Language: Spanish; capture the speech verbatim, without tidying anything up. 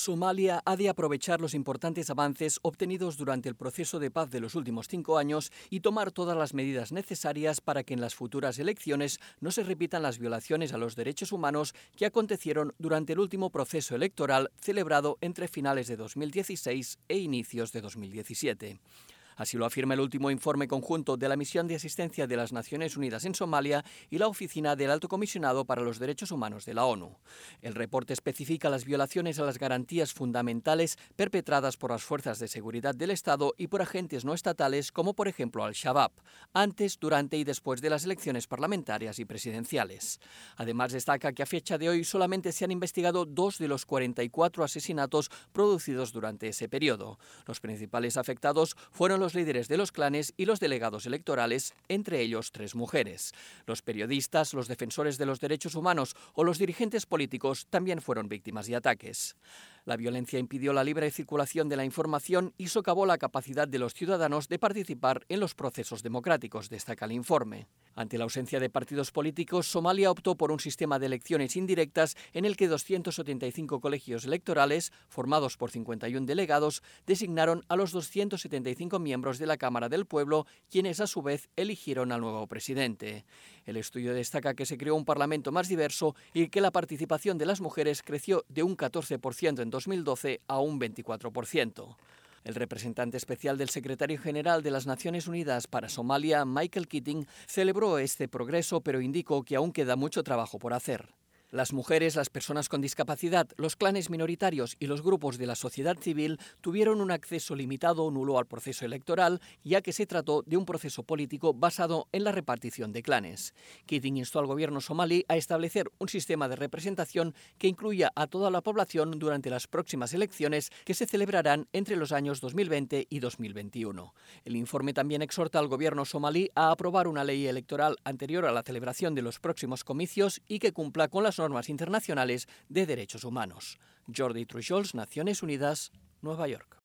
Somalia ha de aprovechar los importantes avances obtenidos durante el proceso de paz de los últimos cinco años y tomar todas las medidas necesarias para que en las futuras elecciones no se repitan las violaciones a los derechos humanos que acontecieron durante el último proceso electoral celebrado entre finales de dos mil dieciséis e inicios de dos mil diecisiete. Así lo afirma el último informe conjunto de la Misión de Asistencia de las Naciones Unidas en Somalia y la Oficina del Alto Comisionado para los Derechos Humanos de la ONU. El reporte especifica las violaciones a las garantías fundamentales perpetradas por las fuerzas de seguridad del Estado y por agentes no estatales como por ejemplo Al-Shabaab, antes, durante y después de las elecciones parlamentarias y presidenciales. Además destaca que a fecha de hoy solamente se han investigado dos de los cuarenta y cuatro asesinatos producidos durante ese periodo. Los principales afectados fueron los líderes de los clanes y los delegados electorales, entre ellos tres mujeres. Los periodistas, los defensores de los derechos humanos o los dirigentes políticos también fueron víctimas de ataques. La violencia impidió la libre circulación de la información y socavó la capacidad de los ciudadanos de participar en los procesos democráticos, destaca el informe. Ante la ausencia de partidos políticos, Somalia optó por un sistema de elecciones indirectas en el que doscientos setenta y cinco colegios electorales, formados por cincuenta y uno delegados, designaron a los doscientos setenta y cinco miembros de la Cámara del Pueblo, quienes a su vez eligieron al nuevo presidente. El estudio destaca que se creó un parlamento más diverso y que la participación de las mujeres creció de un catorce por ciento en dos mil doce a un veinticuatro por ciento. El representante especial del secretario general de las Naciones Unidas para Somalia, Michael Keating, celebró este progreso, pero indicó que aún queda mucho trabajo por hacer. Las mujeres, las personas con discapacidad, los clanes minoritarios y los grupos de la sociedad civil tuvieron un acceso limitado o nulo al proceso electoral, ya que se trató de un proceso político basado en la repartición de clanes. Keating instó al gobierno somalí a establecer un sistema de representación que incluya a toda la población durante las próximas elecciones que se celebrarán entre los años dos mil veinte y dos mil veintiuno. El informe también exhorta al gobierno somalí a aprobar una ley electoral anterior a la celebración de los próximos comicios y que cumpla con las normas internacionales de derechos humanos. Jordi Trujols, Naciones Unidas, Nueva York.